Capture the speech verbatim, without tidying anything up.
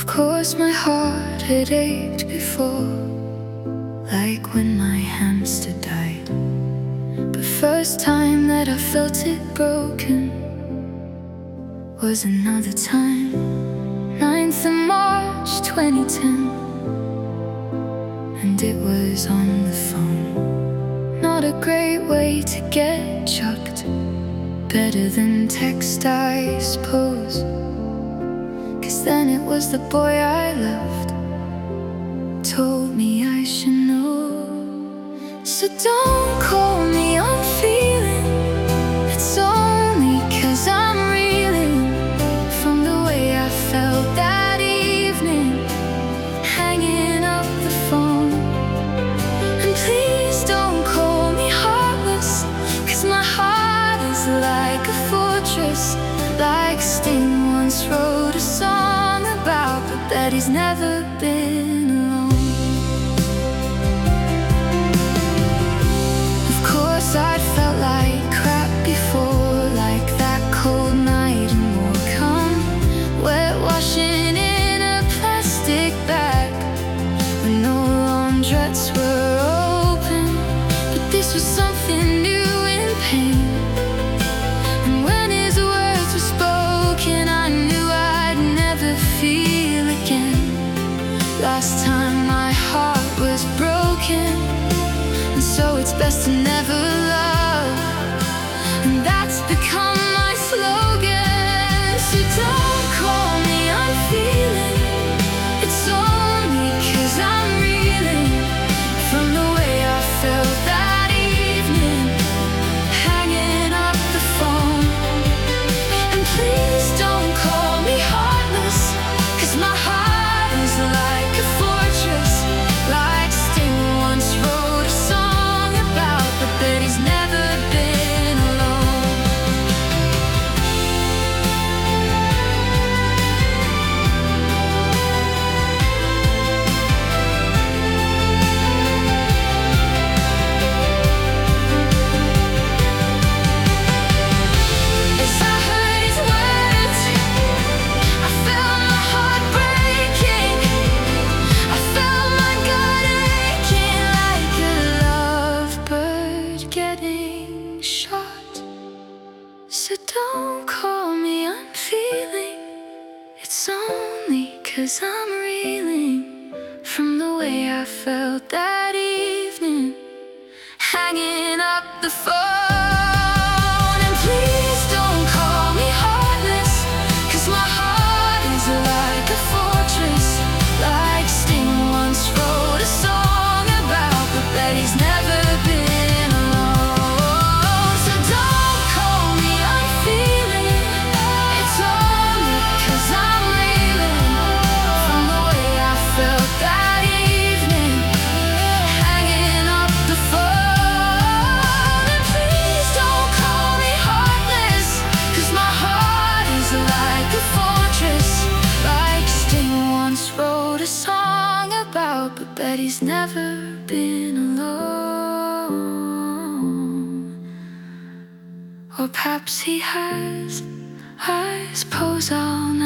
Of course my heart had ached before, like when my hamster died. But first time that I felt it broken was another time. Ninth of March twenty ten, and it was on the phone. Not a great way to get chucked, better than text I suppose. Cause then it was the boy I loved, told me I should know. So don't call me, I'm feeling, it's only cause I'm reeling from the way I felt that evening, hanging up the phone. And please don't call me heartless, cause my heart is like a fortress, like Sting once wrote a song about, but that he's never been alone. Of course I'd felt like crap before, like that cold night in Morecambe, wet washing in a plastic bag when no laundrettes were open. But this was something new in pain, and when his words were spoken I knew I'd never feel again. Last time my heart was broken, and so it's best to never love, and that's become my slogan. So don't call me, I'm feeling, it's only cause I'm reeling from the way I felt that evening, hanging up the phone. And please don't call me heartless, cause my heart is like a fortress, like Sting once wrote a song about, but that he's never been alone. As I heard his words, I felt my heart breaking, I felt my gut aching like a lovebird getting shot. So don't call me, I'm feeling, it's only cause I'm reeling from the way I felt that evening, hanging up the phone. And please don't call me heartless, cause my heart is like a fortress, like Sting once wrote a song about, but that he's never been alone. So don't call me, I'm feeling, it's only cause I'm reeling from the way I felt that evening, hanging up the phone. And please don't call me heartless, cause my heart is like a fortress, like Sting once wrote a song about, but bet he's never been alone. Or perhaps he has, I suppose I'll never